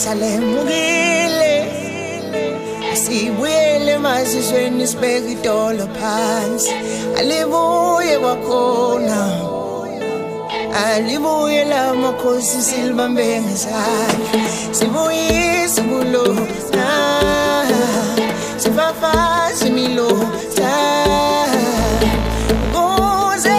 ixesha lemukile sibuyele emazizweni sibeke idolo phansi alibuye kwakhona alibuye lamakhosi silibambe ngezandla sibuyise ubulona sifafaze imilota ukuze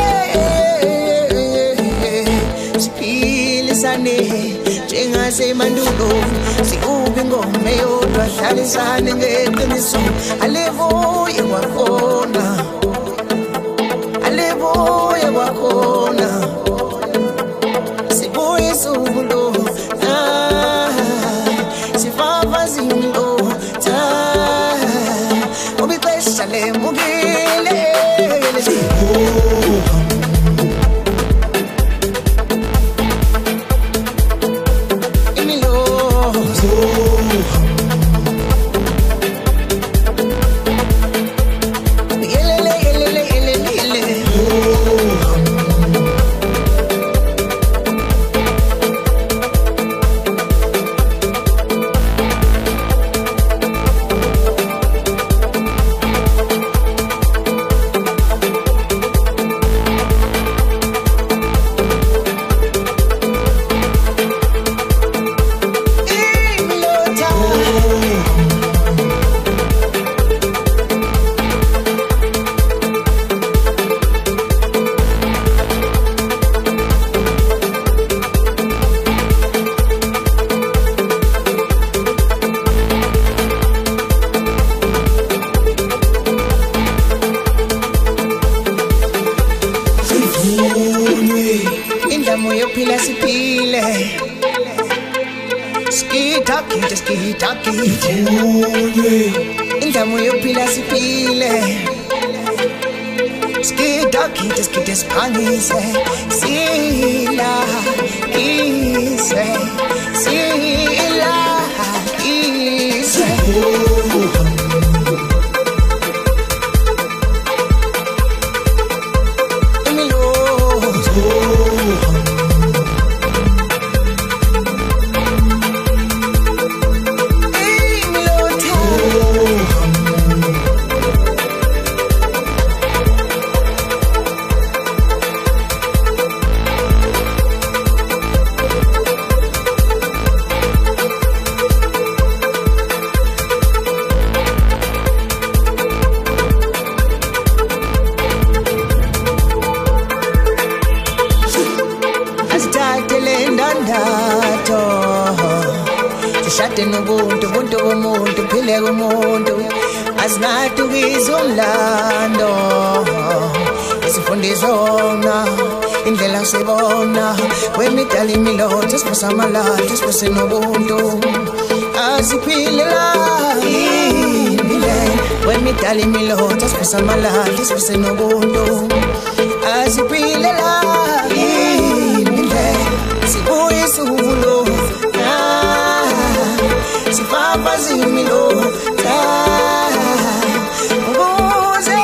siphilisane njengasemandulo sikube ingoma eyodwa hlalisane ngeqiniso alibuye kwakhona alibuye kwakhona sibuyise ubulona sifafaze imilota ngoba ixesha lemukile Pila si pile skitaki indamu yophila siphile skitaki siphangise sila ise Shate nobuntu buntu bomuntu phile komuntu asingadukiza umlando isifundisona indlela sibona wemidala imilotha siphosa amalahla siphose nobuntu asiphile la impilo wemidala imilotha siphosa amalahla siphose nobuntu asiphile la impilo sibuyise ubulona sifafaze imilota ukuze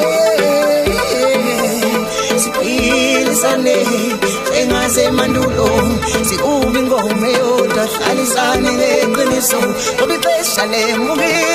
siphilisane njengasemandulo sikube ingoma eyodwa hlalisane ngeqiniso ngoba ixesha lemukile